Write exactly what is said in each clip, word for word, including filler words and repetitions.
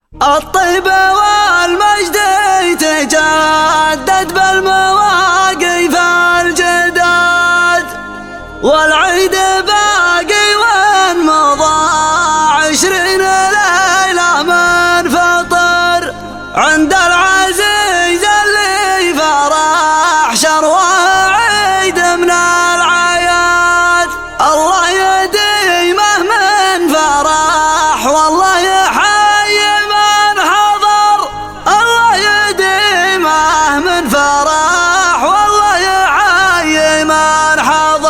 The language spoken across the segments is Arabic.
الطيبة والمجد يتجدد بالمواقف الجداد، والعيد باقي وان مضى عشرين ليلة من فطر، عند العزيز اللي فرح شروه عيد من العياد. الله يديمه من فرح والله يحيي من حضر، الله يديمه من فرح والله يحيي من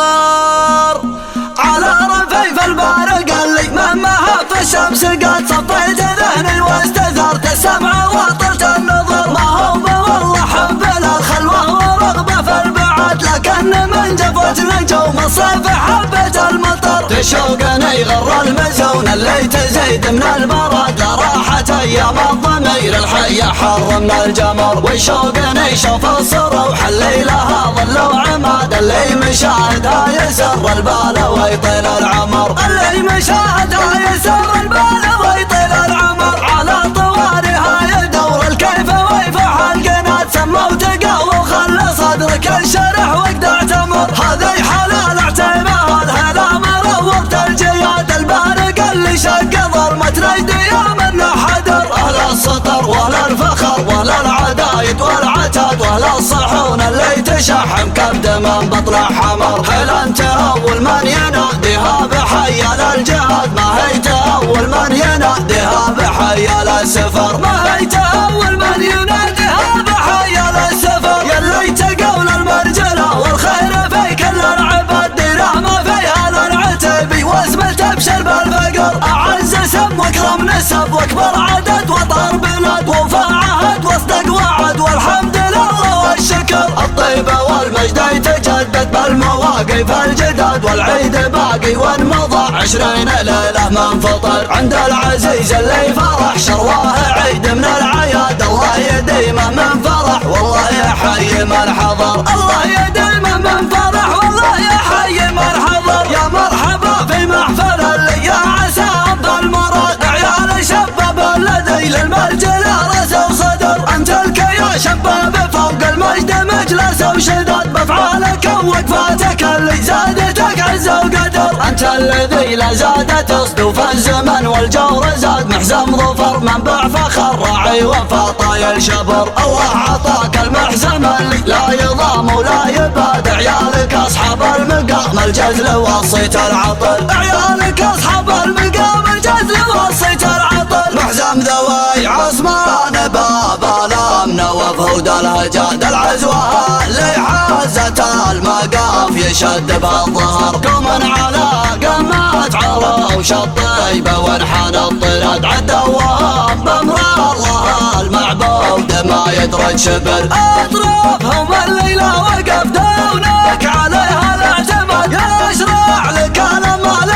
حضر. على رفيف البارق اللي مهما هف الشمس قد صفيت ذهني واستثرت السمع وطرت النظر. ما هو والله حب الخلوة ورغبة في البعاد، لكن من جفوت نجوم الصيف حبة المطر. تشوقني غر المزون اللي تزيد من البرد، لراحة ايام الضمير الحي حر من الجمر. ويشوقني شوف الصروح اللي لها ظل وعماد، اللي مشاهدها يسر البال ويطيل العمر، اللي مشاهدها يسر البال ويطيل العمر. على طوارها يدور الكيف ويفح القناد، سمى وتقوى وخلى صدرك الشرح وقد اعتمر. هذي حلال اعتماد هلا مروضت الجياد، البارق اللي شق ظلمة نجد يوم انه حدر. اهل السطر واهل الفخر واهل العدايد والعتاد، واهل الصحون اللي تشحم كبد من بطن حمر. هل انت اول من يناديها بحيال الجهاد، ما هي اول من يناديها بحيال السفر. ما هي اول من يناديها بحيال السفر. يلي تقول المرجله والخير في كل العباد، ديره ما فيها العتبي واسمه تبشر بالفقر. اعز اسم واكرم نسب واكبر عدد وطار بلاد، وفى عهد واصدق وعد والحمد لله والشكر. الطيبه والمجد يتجدد بالمواقف الجداد، والعيد باقي وان مضى عشرين ليله من فطر، عند العزيز اللي فرح شرواه عيد من العياد. الله يديمه من فرح والله يحيي من حضر، الله يديمه من فرح والله يحيي من حضر. يا مرحبا في محفل اللي يا عسى بالمراد، عيال شباب الذي للمرجله راس وصدر. انت لك يا شباب فوق المجد مجلس وشداد، بافعالك ووقفاتك اللي زادتك عز وقدر. انت الذي لا زادت صدوف الزمن والجور زاد، محزم ظفر منبع فخر راعي وفا طايل شبر. الله عطاك المحزم اللي لا يضام ولا يباد، عيالك اصحاب المقام الجزل وصيت العطل. عيالك اصحاب المقام الجزل وصيت العطل. محزم ذوي عصمان باب الامن وفهود الهجاد، العزوه اللي حازت المقاف يشد بالظهر. قوم على قمات عروش الطيبه وانحنى الطراد، عدوهم بامر الله المعبود ما يدرج شبر. اطرافهم الليله وقف دونك عليها الاعتماد، يشرع لك الامال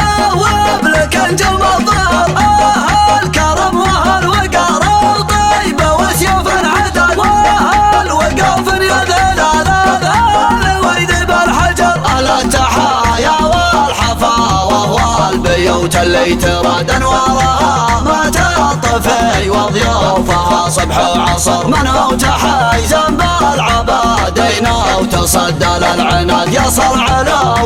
ويذوب لك انجم الظهر. اهل كرم واهل وقار وطيبه وسيوف عدد، واهل وقوف يذل اهل ويذب الحجر. اهل التحايا والحفاوه والبيوت اللي تراد انوارها ما تطفي، وضيوفها صبح وعصر. من هو تحيزا بالعبادين وتصدى للعناد، يصل على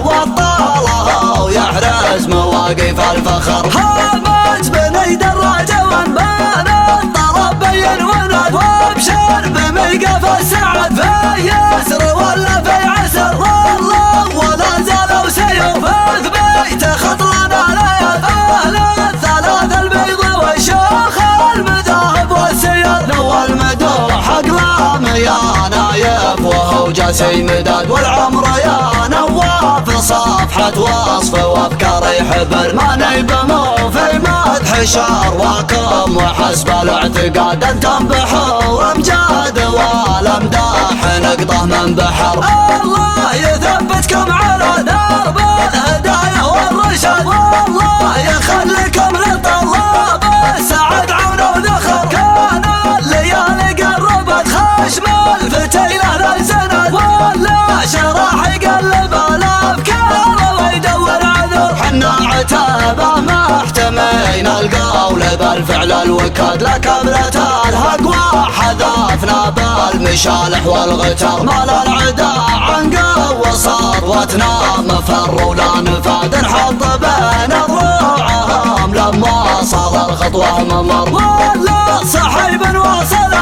وطاله ويحرز مواقف الفخر. هامت بني دراجه وانبان الطرب بين وناد، وابشر بميقف السعد في يسر ولا في عسر. والله ولا زالوا سيوف ثبيت خطرنا ليال، اهل الثلاث البيض والشوخ المذاهب والسيال. نوى المدوح اقلام يا نايف وهو جاسي مداد، والعمر يا نواف صفحة وصف وافكار يحبل. ما نيبمو في مدح شارواكم وحسب الاعتقاد، انتم بحور امجاد والامداح نقطه من بحر. الله يثبتكم على درب الهدايا والرشاد، والله يخليكم لطلاب السعد عون وذخر. كان الليالي قربت خشم الفتيله للزناد، ولا شراح يقلب الافكار ويدور عذر. حنا عتابه ما احتمينا القول بالفعل الوكاد، لكبلة الهقوى حذفنا بالمشالح والغتر، مال العدا عن قوة سطوتنا مفر ولا نفاد، نحط بين ضروعهم لما صار الخطوة ممر، ولا صحيب وصل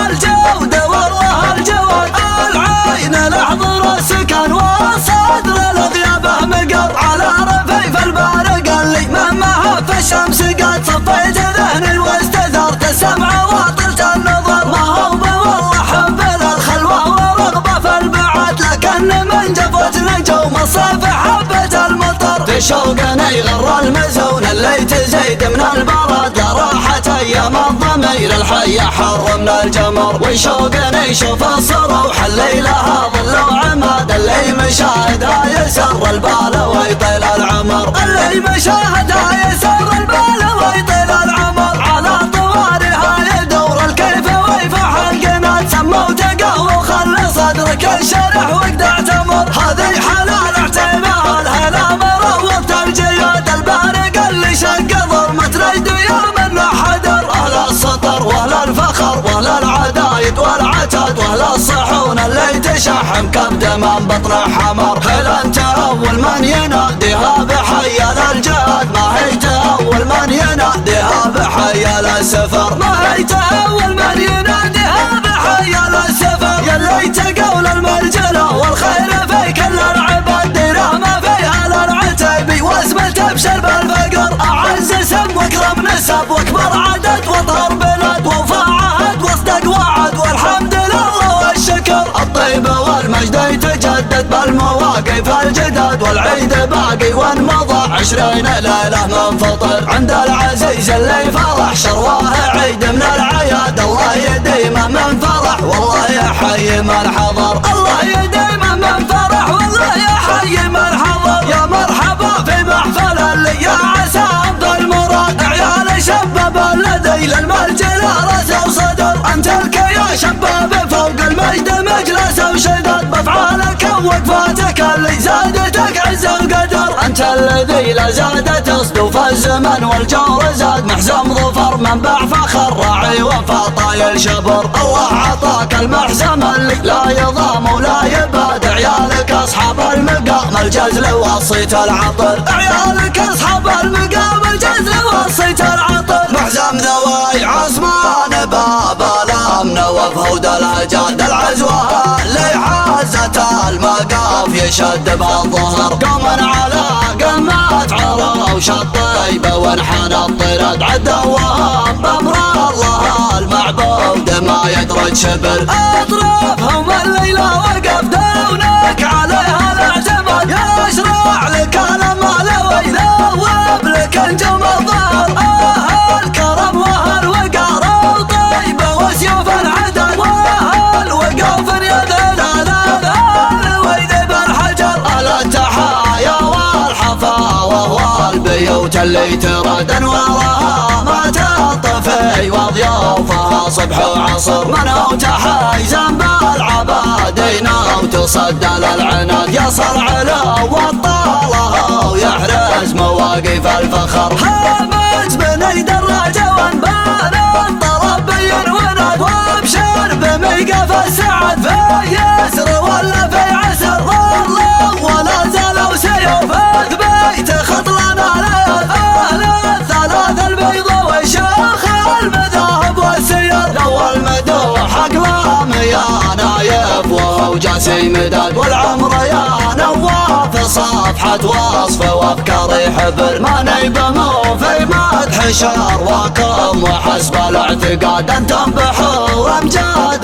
بالجودة والله الجواد، العين لحظر السكن والصدر الغيابه مقر، على رفيف البارق اللي مهما في الشمس قد صفيت ذهني واستثرت السمع وطلت النظر، ما هو والله حب للخلوة ورغبة في البعد، لكن من جفوت نجوم الصيف حبة المطر، في شوقنا يغر المزون اللي تزيد من البرد، لراحة ايام الضمير الحية حر من الجمر، وشوقنا يشوف الصروح اللي لها ظل وعماد، اللي مشاهدها يسر البال ويطيل العمر، اللي مشاهدها يسر البال ويطيل العمر، على طوارها يدور الكيف ويفح القناد، سموا تقهوى وخلي صدرك انشرح واقدع تمر، هذه حلال اعتبار الهلا مروض الجياد، البارق اللي شق ظلمة نجد يوم انه حدر، اهل السطر واهل الفخر واهل العدايد والعتاد، واهل الصحون اللي تشحم كبد من بطن حمر، هل انت اول من يناديها بحيال الجهاد، ما هي اول من يناديها بحيال السفر، ما هي اول من يناديها بحيال السفر، يا ليت قول المرجله والخير في كل العباد، ديره ما فيها للعتيبي واسمه تبشر بالفقر، اعز اسم واكرم نسب واكبر عدد وطهر بلد، ووفى عهد واصدق وعد والحمد لله والشكر، الطيبه والمجد يتجدد بالمواقف الجداد، والعيد باقي وانمضى عشرين ليله منفطر، عند العزيز اللي فرح شرواه عيد من العياد، الله يديمه من فرح والله يحيي من حضر، الله يديمه من فرح والله يحيي من حضر، يا مرحبا في محفل اللي يا عسى افضل المراد، عيال شباب الذي للمرجله راس وصدر، انت لك يا شباب فوق المجد مجلس وشدد، بافعالك ووقفاتك اللي زادتك عز وقدر، انت الذي لا زادت اصدوف الزمن والجور زاد، محزم ظفر منبع فخر راعي وفا طايل شبر، الله عطاك المحزم اللي لا يضام ولا يباد، عيالك اصحاب المقام الجزل وصيت العطر، عيالك اصحاب المقام الجزل وصيت العطر، محزم ذوي عصمان باب الامن وفهود الاجاد، العزوه اللي عزت المقاف يشد بالظهر، قوم على قمات عرا وشطيبه وانحنى الطرد، عدوهم بامر الله المعبود ما يدرج شبر، اطرافهم الليله وقف دونك عليها الاعتماد، يشرع لك الامال ويذوب لك نجوم الظهر، اهل كرم واهل وقار وطيبه وسيوف العدد، واهل وقوف يذل الاذان ويذب الحجر، اهل التحايا والحفاوه والبيوت اللي ترد انوارها ما تطفي وضيوفها صبح وعصر، منو تحايزا بالعبادين وتصدى للعناد، يصل علو وطالها ويحرز مواقف الفخر، هامت بني دراجه وانبان الطرب بين وناد، وابشر بميقف السعد في يسر ولا في عسر، ظلوا ولا زالوا سيوف بيت خط لنا ليال، اهل الثلاث البيض والشيخ المذاهب والسير، لو المدوح اقلام يا نايف وهو جاسي مداد، والعمر يا نواف صفحة وصف وافكاري حبر، ما نيبمو في مدح شرواكم وحسب الاعتقاد، انتم بحور امجاد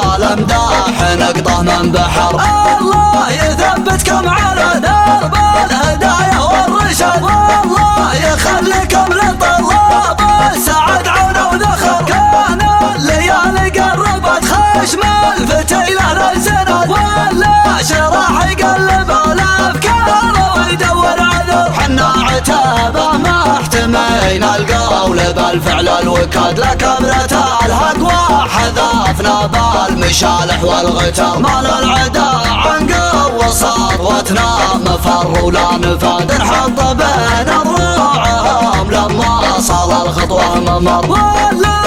والامداح نقطه من بحر، الله يثبتكم على درب الهدايا والرشاد، والله يخليكم لطلاب السعد عون وذخر، كان الليالي قربت خشم الفتيله للزناد، ولا شراح يقلب الافكار ويدور عذر، حنا عتابه ما احتمينا القول بالفعل الوكاد، لكبلة الهقوى حذفنا بالمشالح والغتر، مال العدا عن قوة صروتنا مفر ولا نفاد، نحط بين ضروعهم لما صار الخطوة ممر.